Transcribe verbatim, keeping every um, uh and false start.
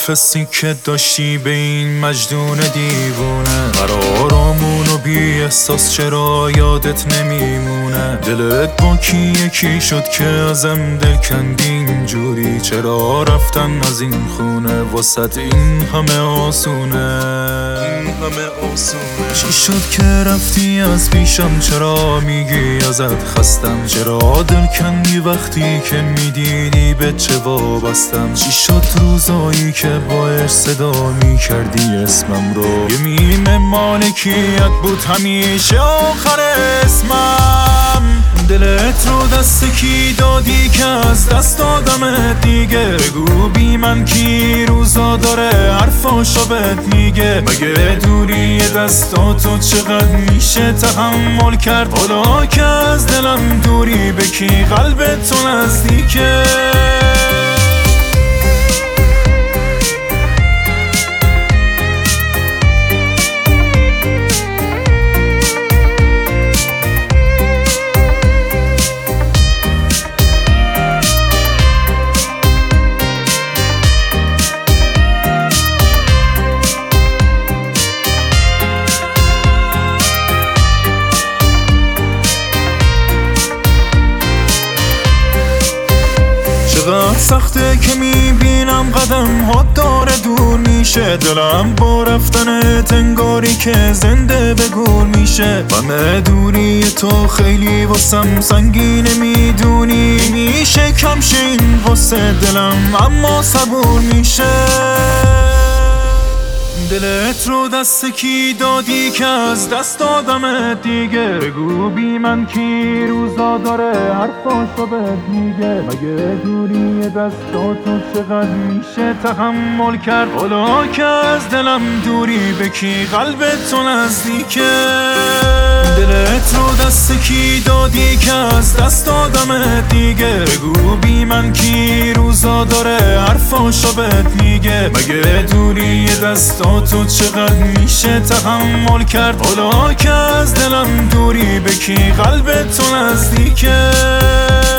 حرف که داشتی به این مجنون دیوونه، قرارمونو بی احساس چرا یادت نمیمونه؟ دلت با کی یکی شد که ازم دل کندی اینجوری؟ چرا رفتن از این خونه واسط این همه آسونه؟ این همه آسونه چی شد که رفتی از پیشم؟ چرا میگی ازت خستم؟ چرا دل کندی وقتی که میدیدی به چه وابستم؟ چی شد روزایی که باش صدا میکردی اسمم رو؟ یه میم مالکیت بود همیشه آخر اسمم. دلت رو دست کی دادی که از دست دادم دیگه؟ بگو بی من کی روزا داره حرفاشو بهت میگه؟ مگه دوری دستاتو چقدر میشه تحمل کرد؟ حالا که از دلم دوری به کی قلبتو نزدیکه؟ چقدر سخته که میبینم قدم ها داره دور میشه، دلم با رفتنت انگاری که زنده به گور میشه. غم دوری تو خیلی واسم سنگینه میدونی، میشه کم شه این واسه دلم اما صبور میشه. دلت رو دست کی دادی که از دست دادم دیگه؟ بگو بی من کی روزا داره حرفاشو بهت میگه؟ مگه دوری دستاتو چقدر میشه تحمل کرد؟ حالا که از دلم دوری به کی قلبتو نزدیکه؟ دلت رو دست کی دادی که از دست دادم دیگه؟ بگو بی من کی روزا داره حرفاشو بهت میگه؟ مگه دوری دستاتو چقدر میشه تحمل کرد؟ حالا که از دلم دوری به کی قلبتو نزدیکه؟